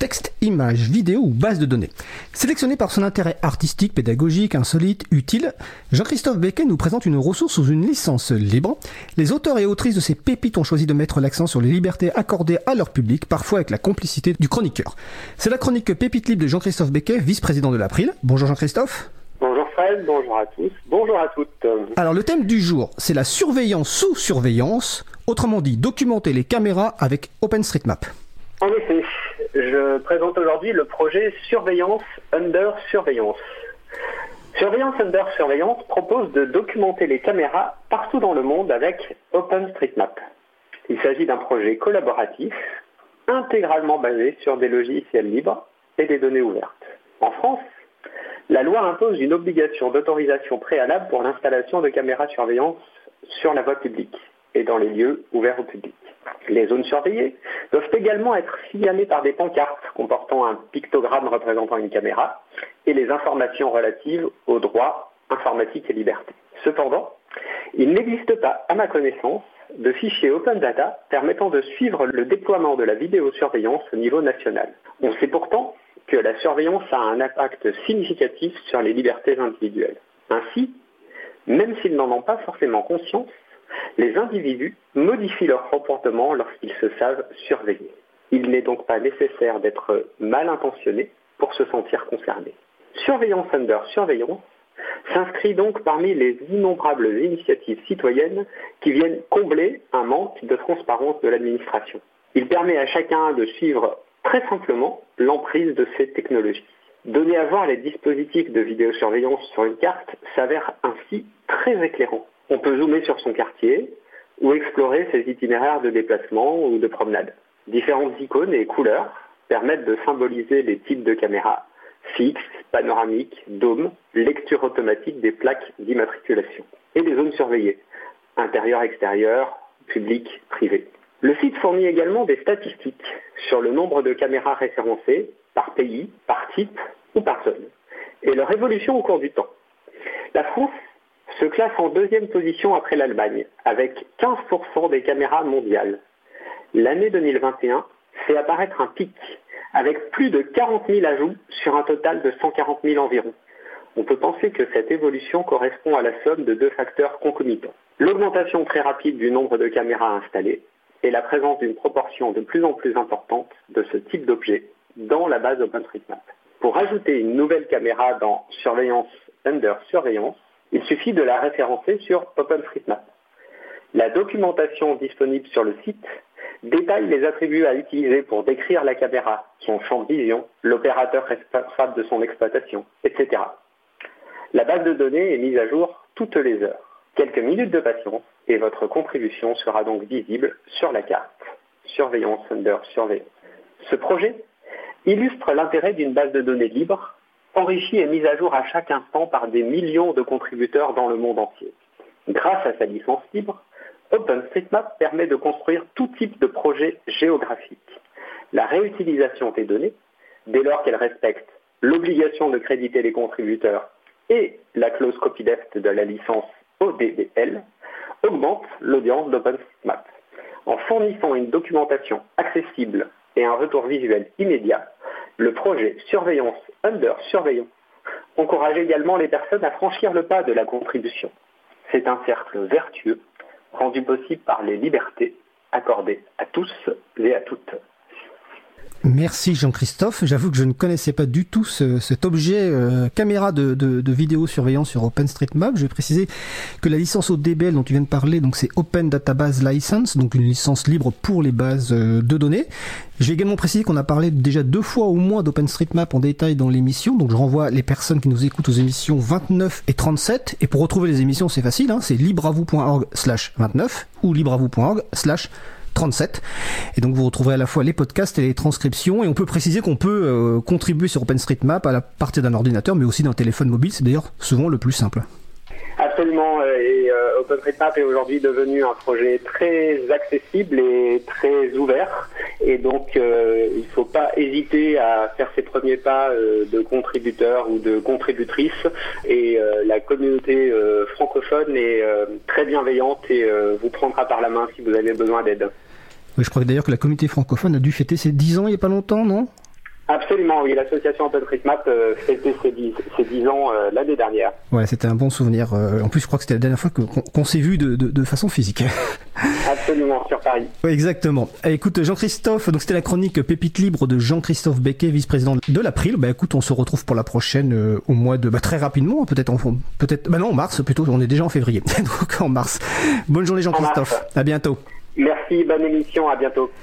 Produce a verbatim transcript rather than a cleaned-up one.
texte, images, vidéos ou bases de données. Sélectionné par son intérêt artistique, pédagogique, insolite, utile, Jean-Christophe Becquet nous présente une ressource sous une licence libre. Les auteurs et autrices de ces pépites ont choisi de mettre l'accent sur les libertés accordées à leur public, parfois avec la complicité du chroniqueur. C'est la chronique Pépite libre de Jean-Christophe Becquet, vice-président de l'April. Bonjour Jean-Christophe. Bonjour Fred, bonjour à tous, bonjour à toutes. Alors le thème du jour, c'est la surveillance sous surveillance, autrement dit documenter les caméras avec OpenStreetMap. En effet, je présente aujourd'hui le projet Surveillance Under Surveillance. Surveillance Under Surveillance propose de documenter les caméras partout dans le monde avec OpenStreetMap. Il s'agit d'un projet collaboratif, intégralement basé sur des logiciels libres et des données ouvertes. En France, la loi impose une obligation d'autorisation préalable pour l'installation de caméras de surveillance sur la voie publique et dans les lieux ouverts au public. Les zones surveillées doivent également être signalées par des pancartes comportant un pictogramme représentant une caméra et les informations relatives aux droits informatiques et libertés. Cependant, il n'existe pas, à ma connaissance, de fichier Open Data permettant de suivre le déploiement de la vidéosurveillance au niveau national. On sait pourtant que la surveillance a un impact significatif sur les libertés individuelles. Ainsi, même s'ils n'en ont pas forcément conscience, les individus modifient leur comportement lorsqu'ils se savent surveillés. Il n'est donc pas nécessaire d'être mal intentionné pour se sentir concerné. Surveillance Under Surveillance s'inscrit donc parmi les innombrables initiatives citoyennes qui viennent combler un manque de transparence de l'administration. Il permet à chacun de suivre très simplement l'emprise de ces technologies. Donner à voir les dispositifs de vidéosurveillance sur une carte s'avère ainsi très éclairant. On peut zoomer sur son quartier ou explorer ses itinéraires de déplacement ou de promenade. Différentes icônes et couleurs permettent de symboliser les types de caméras, fixes, panoramiques, dômes, lecture automatique des plaques d'immatriculation. Et des zones surveillées, intérieur, extérieur, public, privé. Le site fournit également des statistiques sur le nombre de caméras référencées par pays, par type ou par zone, et leur évolution au cours du temps. La France se classe en deuxième position après l'Allemagne, avec quinze pour cent des caméras mondiales. L'année deux mille vingt et un fait apparaître un pic, avec plus de quarante mille ajouts sur un total de cent quarante mille environ. On peut penser que cette évolution correspond à la somme de deux facteurs concomitants. L'augmentation très rapide du nombre de caméras installées et la présence d'une proportion de plus en plus importante de ce type d'objet dans la base OpenStreetMap. Pour ajouter une nouvelle caméra dans Surveillance Under Surveillance, il suffit de la référencer sur OpenStreetMap. La documentation disponible sur le site détaille les attributs à utiliser pour décrire la caméra, son champ de vision, l'opérateur responsable de son exploitation, et cetera. La base de données est mise à jour toutes les heures. Quelques minutes de patience et votre contribution sera donc visible sur la carte Surveillance Under Surveillance. Ce projet illustre l'intérêt d'une base de données libre, enrichie et mise à jour à chaque instant par des millions de contributeurs dans le monde entier. Grâce à sa licence libre, OpenStreetMap permet de construire tout type de projet géographique. La réutilisation des données, dès lors qu'elle respecte l'obligation de créditer les contributeurs et la clause copyleft de la licence O D B L, augmente l'audience d'OpenStreetMap. En fournissant une documentation accessible et un retour visuel immédiat, le projet Surveillance Under Surveillance encourage également les personnes à franchir le pas de la contribution. C'est un cercle vertueux rendu possible par les libertés accordées à tous et à toutes. Merci Jean-Christophe. J'avoue que je ne connaissais pas du tout ce, cet objet euh, caméra de, de, de vidéosurveillance sur OpenStreetMap. Je vais préciser que la licence O D B L dont tu viens de parler, donc c'est Open Database License, donc une licence libre pour les bases euh, de données. Je vais également préciser qu'on a parlé déjà deux fois au moins d'OpenStreetMap en détail dans l'émission, donc je renvoie les personnes qui nous écoutent aux émissions vingt-neuf et trente-sept. Et pour retrouver les émissions, c'est facile, hein, c'est libreavou.org slash vingt-neuf ou libreavou.org slash trente-sept. Et donc vous retrouverez à la fois les podcasts et les transcriptions, et on peut préciser qu'on peut euh, contribuer sur OpenStreetMap à la partir d'un ordinateur mais aussi d'un téléphone mobile, c'est d'ailleurs souvent le plus simple. Absolument, et euh, OpenStreetMap est aujourd'hui devenu un projet très accessible et très ouvert, et donc euh, il ne faut pas hésiter à faire ses premiers pas euh, de contributeur ou de contributrice, et euh, la communauté euh, francophone est euh, très bienveillante et euh, vous prendra par la main si vous avez besoin d'aide. Oui, je crois d'ailleurs que la communauté francophone a dû fêter ses dix ans il n'y a pas longtemps, non ? Absolument, oui. L'association OpenStreetMap euh, fêtait ses dix, ses dix ans euh, l'année dernière. Ouais, c'était un bon souvenir. Euh, en plus, je crois que c'était la dernière fois que, qu'on, qu'on s'est vu de, de, de façon physique. Absolument, sur Paris. Ouais, exactement. Eh, écoute, Jean-Christophe, donc c'était la chronique Pépite libre de Jean-Christophe Becquet, vice-président de l'April. Bah écoute, on se retrouve pour la prochaine euh, au mois de... Bah très rapidement, peut-être en... peut-être... Bah non, en mars plutôt, on est déjà en février. Donc en mars. Bonne journée Jean-Christophe. À bientôt. Merci, bonne émission, à bientôt.